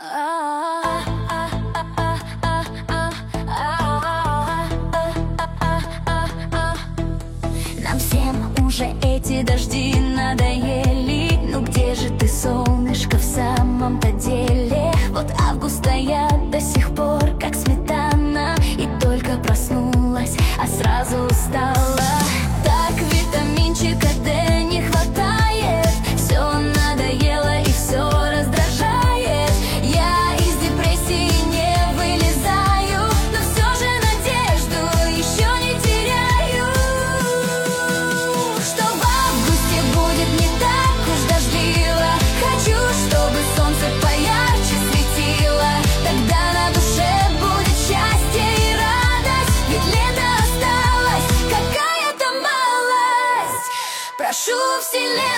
Нам всем уже эти дожди надоели. Ну где же ты, солнышко, в самом-то деле? Вот августа я до сих пор как сметана, и только проснулась, а сразу устала. Так витаминчика D не хватает, все надоело и все раздражает. Я из депрессии не вылезаю, но все же надежду еще не теряю, что в августе будет не так уж дождливо. Хочу, чтобы солнце поярче светило, тогда на душе будет счастье и радость, ведь лето осталось, какая-то малость. Прошу вселенную